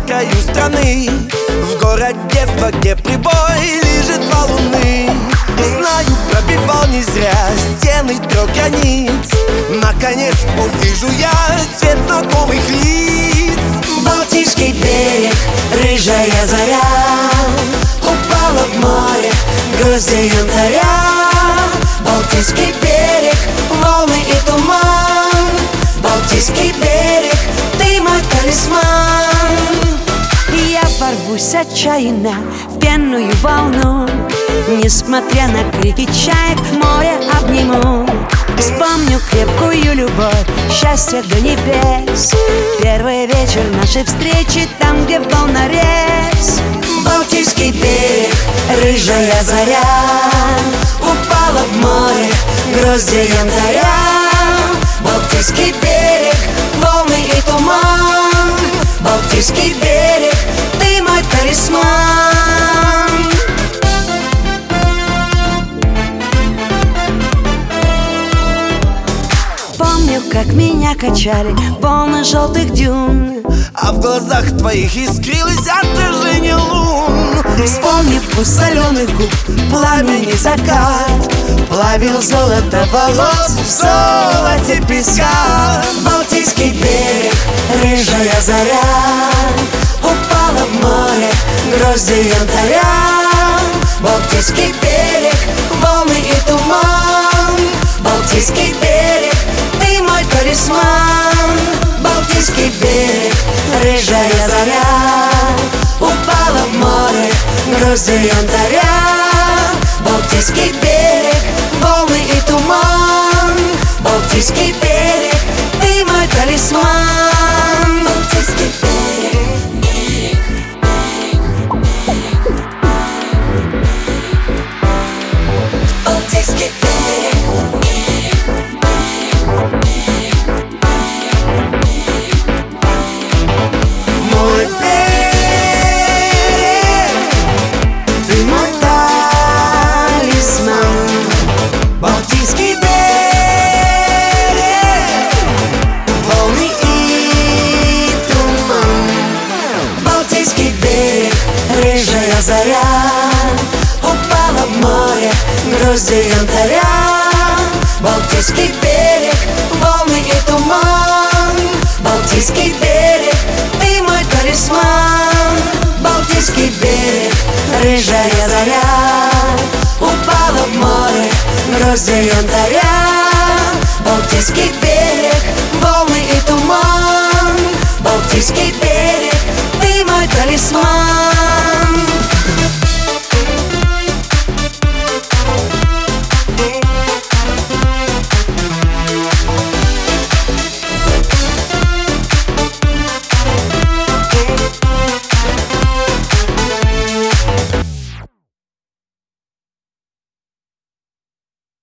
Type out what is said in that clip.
краю страны, в город детства, где прибой лежит два луны. Знаю, пробивал не зря стены 3 границ. Наконец увижу я цвет знакомых лиц. Балтийский берег, рыжая заря упала в море, гроздья янтаря. Балтийский берег, волны и туман. Балтийский берег, ты мой талисман. Я ворвусь отчаянно в пенную волну, несмотря на крики чаек, море обниму. Вспомню крепкую любовь, счастье до небес. Первый вечер нашей встречи там, где волнорез. Балтийский берег, рыжая заря упала в море, гроздья янтаря. Балтийский берег, волны и туман. Балтийский берег, ты мой талисман. Помню, как меня качали волны желтых дюн, а в глазах твоих искрилось отражение лун. Вспомни вкус соленых губ, пламени закат плавил золото волос в золоте песка. Балтийский берег, рыжая заря упала в море, гроздья янтаря. Балтийский берег, волны и туман. Балтийский берег, ты мой талисман. Балтийский берег, рыжая заря упала в море, гроздья янтаря. Балтийский берег, волны и туман. Балтийский берег, ты мой талисман. Балтийский берег. Балтийский берег. Мой берег, ты мой талисман. Балтийский берег, волны и туман. Балтийский берег, рыжая заря упала в море, гроздья янтаря. Балтийский берег, волны и туман. Балтийский берег, ты мой талисман. Балтийский берег, рыжая заря упала в море, гроздья янтаря. Балтийский берег, волны и туман. Балтийский берег,